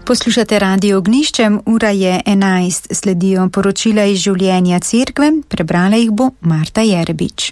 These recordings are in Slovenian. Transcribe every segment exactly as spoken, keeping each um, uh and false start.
Poslušate Radio Ognjišče, ura je enajst, sledijo poročila iz življenja cerkve, prebrala jih bo Marta Jerebič.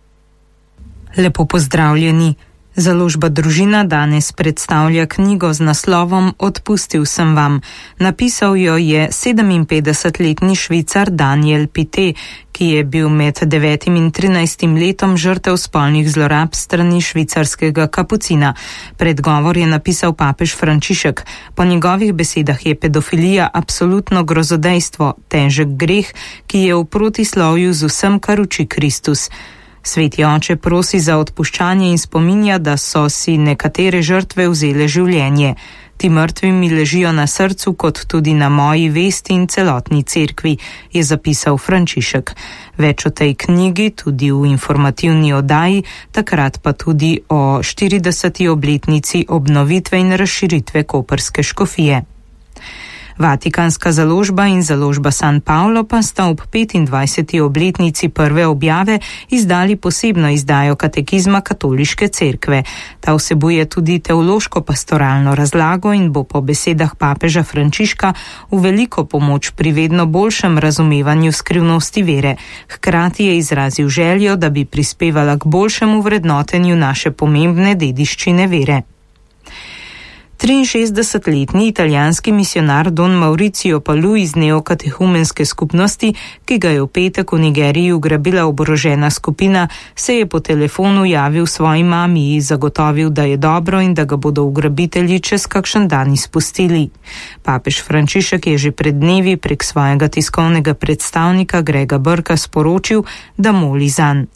Lepo pozdravljeni. Založba Družina danes predstavlja knjigo z naslovom Odpustil sem vam. Napisal jo je sedeminpetdesetletni Švicar Daniel Pité, ki je bil med devetim in trinajstim letom žrtev spolnih zlorab strani švicarskega kapucina. Predgovor je napisal papež Frančišek. Po njegovih besedah je pedofilija absolutno grozodejstvo, težek greh, ki je v protislovju z vsem, kar uči Kristus. Sveti oče prosi za odpuščanje in spominja, da so si nekatere žrtve vzele življenje. Ti mrtvi mi ležijo na srcu kot tudi na moji vesti in celotni cerkvi, je zapisal Frančišek. Več o tej knjigi tudi v informativni oddaji, takrat pa tudi o štirideseti obletnici obnovitve in razširitve koprske škofije. Vatikanska založba in založba San Paolo pa sta ob petindvajseti obletnici prve objave izdali posebno izdajo katekizma katoliške cerkve. Ta vsebuje tudi teološko pastoralno razlago in bo po besedah papeža Frančiška v veliko pomoč pri vedno boljšem razumevanju skrivnosti vere. Hkrati je izrazil željo, da bi prispevala k boljšemu vrednotenju naše pomembne dediščine vere. triinšestdesetletni italijanski misionar Don Mauricio Palu iz neokatehumenske skupnosti, ki ga je v petek v Nigeriji ugrabila oborožena skupina, se je po telefonu javil svoji mami in zagotovil, da je dobro in da ga bodo ugrabitelji čez kakšen dan izpustili. Papež Frančišek je že pred dnevi prek svojega tiskovnega predstavnika Grega Brka sporočil, da moli zanj.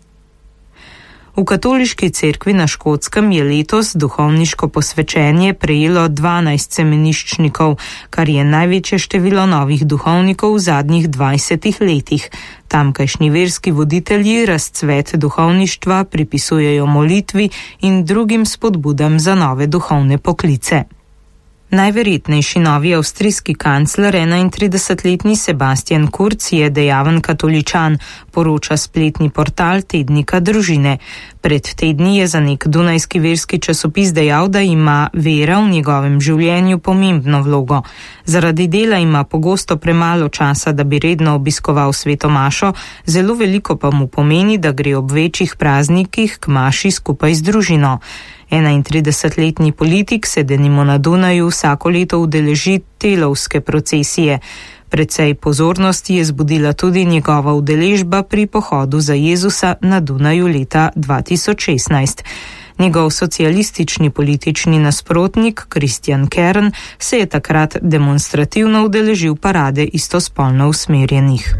V katoliški cerkvi na Škotskem je letos duhovniško posvečenje prejelo dvanajst semeniščnikov, kar je največje število novih duhovnikov v zadnjih dvajsetih letih. Tamkajšnji verski voditelji razcvet duhovništva pripisujejo molitvi in drugim spodbudam za nove duhovne poklice. Najverjetnejši novi avstrijski kancler, enaintridesetletni Sebastian Kurz, je dejaven katoličan, poroča spletni portal tednika Družine. Pred tedni je za nek dunajski verski časopis dejal, da ima vera v njegovem življenju pomembno vlogo. Zaradi dela ima pogosto premalo časa, da bi redno obiskoval sveto mašo, zelo veliko pa mu pomeni, da gre ob večjih praznikih k maši skupaj z družino. enaintridesetletni politik se denimo na Dunaju vsako leto udeleži telovske procesije. Precej pozornosti je zbudila tudi njegova udeležba pri pohodu za Jezusa na Dunaju leta dva tisoč šestnajst. Njegov socialistični politični nasprotnik Christian Kern se je takrat demonstrativno udeležil parade istospolno usmerjenih.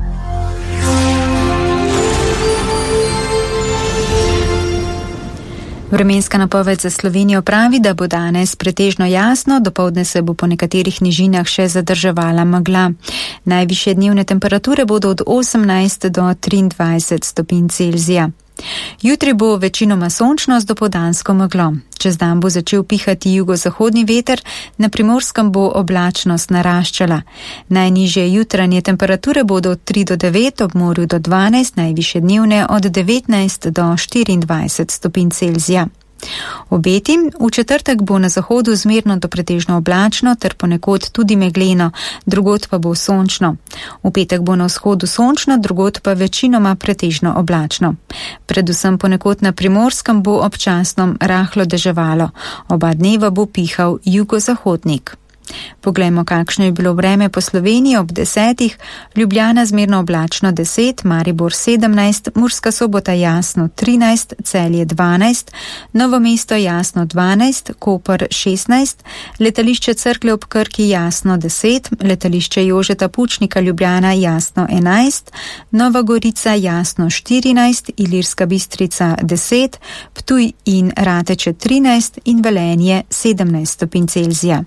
Vremenska napoved za Slovenijo pravi, da bo danes pretežno jasno, dopoldne se bo po nekaterih nižinah še zadrževala megla. Najvišje dnevne temperature bodo od osemnajst do triindvajset stopinj Celzija. Jutri bo večinoma sončno z dopoldansko meglo. Čez dan bo začel pihati jugozahodni veter, na Primorskem bo oblačnost naraščala. Najnižje jutranje temperature bodo od tri do devet, ob morju do dvanajst, najvišje dnevne od devetnajst do štiriindvajset stopinj Celzija. Obeti: v četrtek bo na zahodu zmerno do pretežno oblačno ter ponekod tudi megleno, drugod pa bo sončno. V petek bo na vzhodu sončno, drugod pa večinoma pretežno oblačno. Predvsem ponekod na Primorskem bo občasno rahlo deževalo. Oba dneva bo pihal jugozahodnik. Poglejmo, kakšno je bilo vreme po Sloveniji ob desetih. Ljubljana zmerno oblačno deset, Maribor sedemnajst, Murska Sobota jasno trinajst, Celje dvanajst, Novo mesto jasno dvanajst, Koper šestnajst, letališče Cerklje ob Krki jasno deset, letališče Jožeta Pučnika Ljubljana jasno enajst, Nova Gorica jasno štirinajst, Ilirska Bistrica deset, Ptuj in Rateče trinajst in Velenje sedemnajst stopinj Celzija.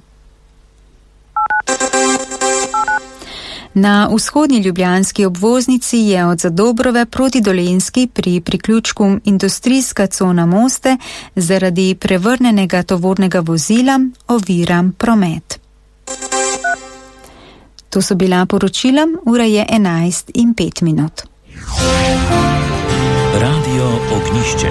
Na vzhodni ljubljanski obvoznici je od Zadobrove proti Dolenjski pri priključku industrijska cona Moste zaradi prevrnenega tovornega vozila ovira promet. To so bila poročila, ura je enajst in pet minut. Radio Ognjišče.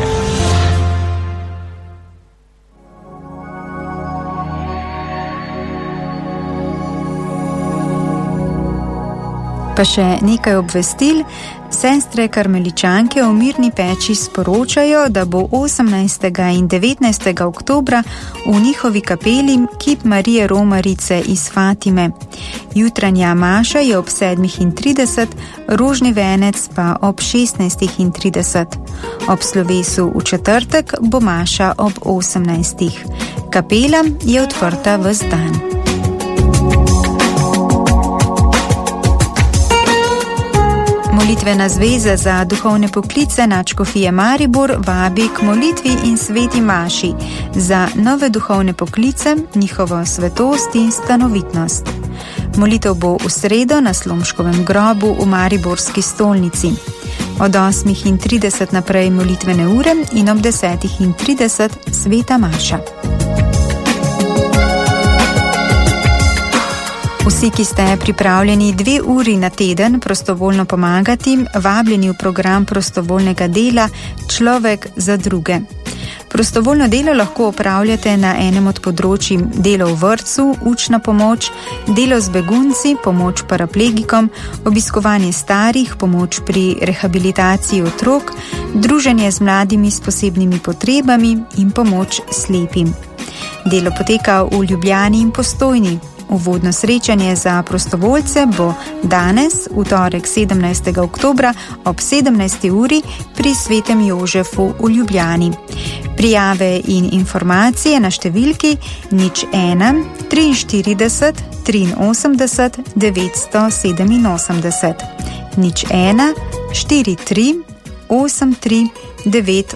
še nekaj obvestil. Sestre karmeličanke v Mirni peči sporočajo, da bo osemnajstega in devetnajstega oktobra v njihovi kapeli kip Marije Romarice iz Fatime. Jutranja maša je ob sedmih in trideset, rožni venec pa ob šestnajstih in trideset. Ob slovesu v četrtek bo maša ob osemnajstih. Kapela je odprta ves dan. Molitvena zveza za duhovne poklice Nadškofije Maribor vabi k molitvi in sveti maši za nove duhovne poklice, njihovo svetost in stanovitnost. Molitev bo v sredo na Slomškovem grobu v Mariborski stolnici. Od osmih in trideset naprej molitvene ure in ob desetih in trideset sveta maša. Vsi, ki ste pripravljeni dve uri na teden prostovoljno pomagati, vabljeni v program prostovoljnega dela Človek za druge. Prostovoljno delo lahko opravljate na enem od področij delo v vrtcu, učna pomoč, delo z begunci, pomoč paraplegikom, obiskovanje starih, pomoč pri rehabilitaciji otrok, druženje z mladimi s posebnimi potrebami in pomoč slepim. Delo poteka v Ljubljani in Postojni. Uvodno srečanje za prostovoljce bo danes, v torek sedemnajstega oktobra ob sedemnajsti uri pri Svetem Jožefu v Ljubljani. Prijave in informacije na številki nič ena triinštirideset triinosemdeset devetsto sedeminosemdeset, nič ena štiri tri osem tri devet